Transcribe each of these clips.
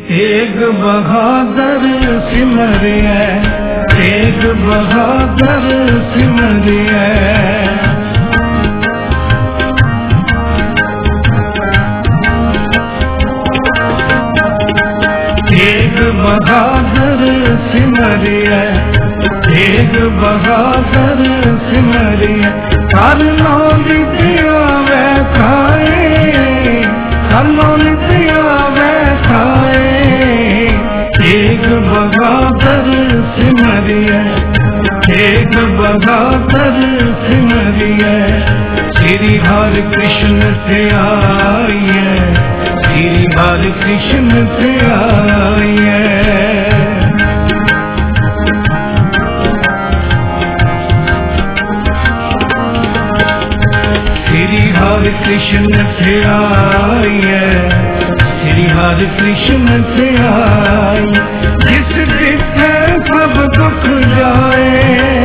तेग बहादुर सिमरिया, तेग बहादुर सिमरिया। तेग बहादुर सिमरिया, तेग बहादुर सिमरिया। हर नाम दिया वैखाए, हर नाम दिया वैखाए। तेग बहादुर सिमरिया, तेग बहादुर सिमरिया। श्री हरि कृष्ण से आइए, श्री हरि कृष्ण से आइए। श्री हरि कृष्ण से आइए, श्री हरि कृष्ण से आइए। जिस दिखे सब दुख जाए,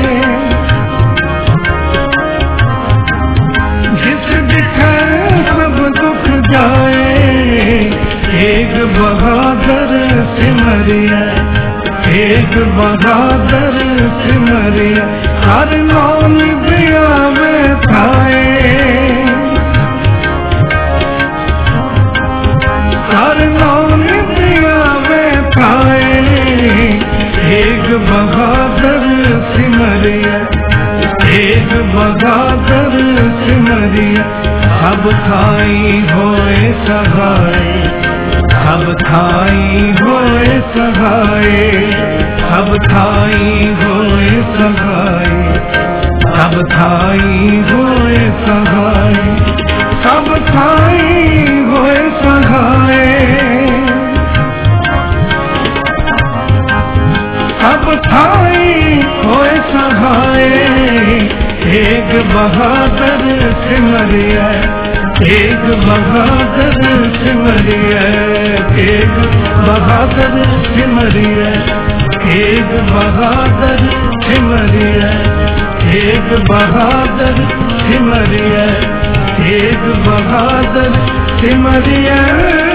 जिस दिखे सब दुख जाए। तेग बहादुर सिमरिया, तेग बहादुर सिमरिया। हर नाम दिया वैखाए, हर नाम दिया वैखाए। तेग बहादुर सिमरिया, तेग बहादुर सिमरिया। सब थाई होए सहाय, सब थाई होए सहाय, सब थाई होए सहाय, सब थाई होए सहाय, सब थाई होए सहाय, सब थाई होए सहाय। तेग बहादुर सिमरिया, तेग बहादुर सिमरिया, तेग बहादुर सिमरिया, तेग बहादुर सिमरिया, तेग बहादुर सिमरिया, तेग बहादुर सिमरिया।